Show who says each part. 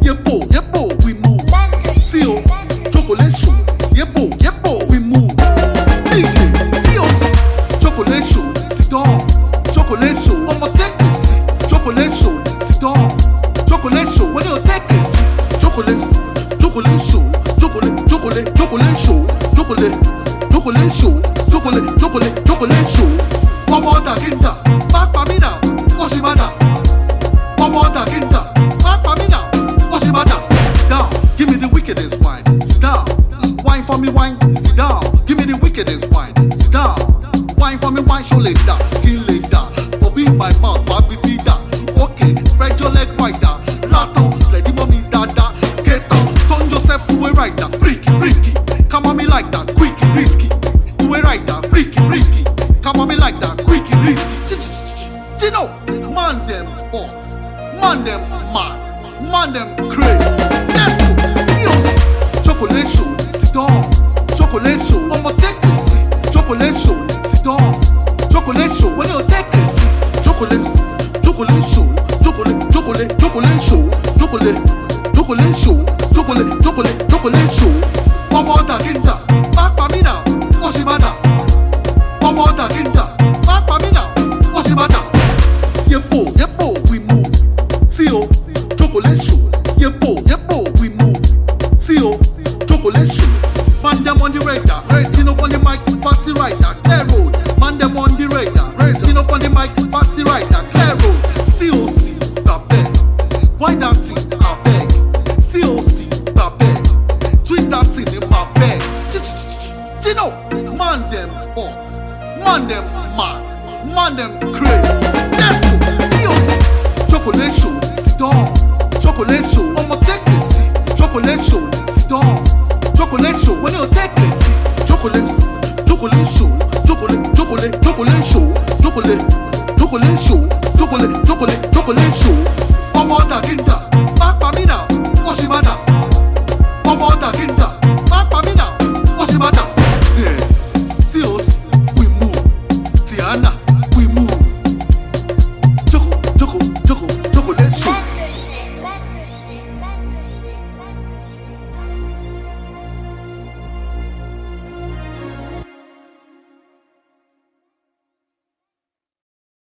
Speaker 1: Yepo, we move. CO, chocolate show. Yepo, we move. DJ, CO, chocolate show. Sit down, chocolate show. I'ma take a seat. Chocolate show. Sit down, chocolate show. When you take a seat, chocolate show. Chocolate show. Chocolate show. One more daginda, back by me now. Oshimada. One more daginda, back by me now. Oshimada. Sit down, give me the wickedest wine. Sit down, wine for me, wine. Sit down, give me the wickedest wine. Sit down, wine for me, wine. Show later, kill later. Bobby in my mouth, baby feeder. Okay, spread your leg wider. Lato, let the mommy dada. Get up, turn yourself to a rider. Freaky, come on me like that. Quicky, risky. To a rider, freaky. Come on me like that. Quicky, risky. Gino, man them hot, man them mad, man them crazy. Let's go. See chocolate show. Sit down, chocolate show. I'ma take a seat. Chocolate show. Sit down, chocolate show. When you take a seat, chocolate show. Chocolate show. Chocolate show. One more daginda, back by me now. Oshimada. One more daginda, back by me now. Oshimada. Yepo, we move. CO, chocolate show. Yepo, we move. CO, chocolate show. Man them on the radar, Tino on the mic, party rider, clear road. Man them on the radar, Tino on the mic, party rider, clear road. COC, the beg. Why that thing, I beg. COC, the beg. Tweet that thing in my bag. Tino, man them hot, man them mad, man them crazy. Let's go. COC, chocolate show. Sit down, chocolate show.